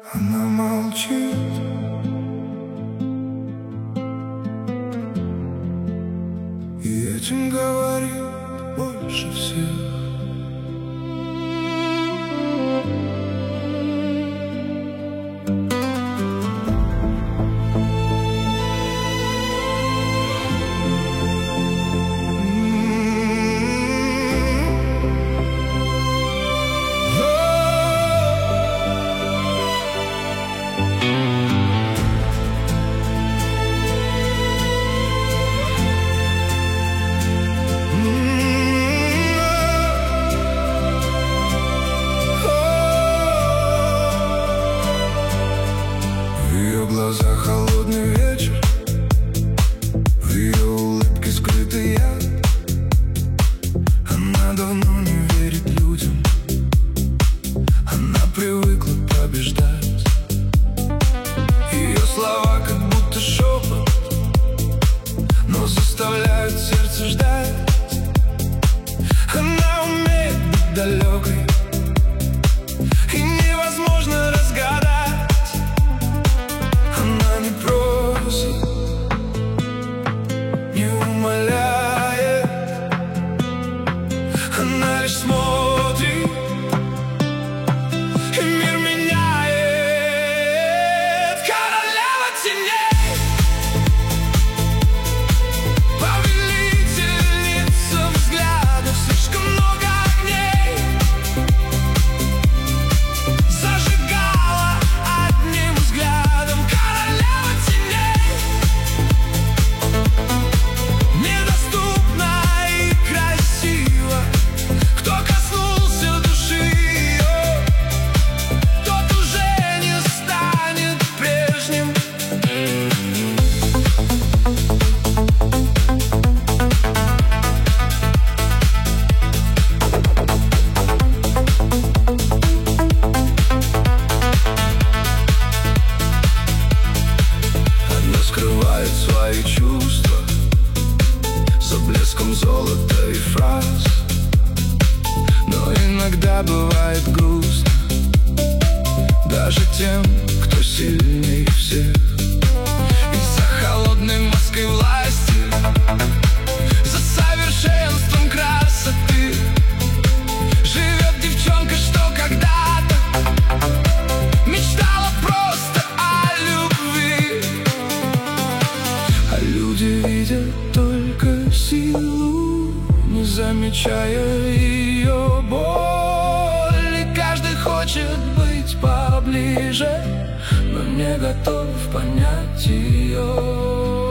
Она молчит, и этим говорит больше всех. В ее глазах холодный вечер, в ее улыбке скрытый яд. Она давно не верит людям, она привыкла побеждать. Ее слова как будто шепот, но заставляют сердце ждать. Она умеет быть далекой, и невозможно разгадать. Она не просит, не умоляет, она лишь смотрит, и мир меняет. Королева теней, повелительница взглядов, слишком много огней зажигала одним взглядом. Королева теней, недоступна и красива. Кто коснулся души ее, тот уже не станет прежним. Она скрывает свои чувства за блеском золота и фраз, но иногда бывает грустно даже тем, кто сильнее всех. Из-за холодной маской власти, за совершенством красоты живет девчонка, что когда-то мечтала просто о любви. А люди видят только силу, не замечая ее боль. И каждый хочет быть поближе, но не готов понять ее.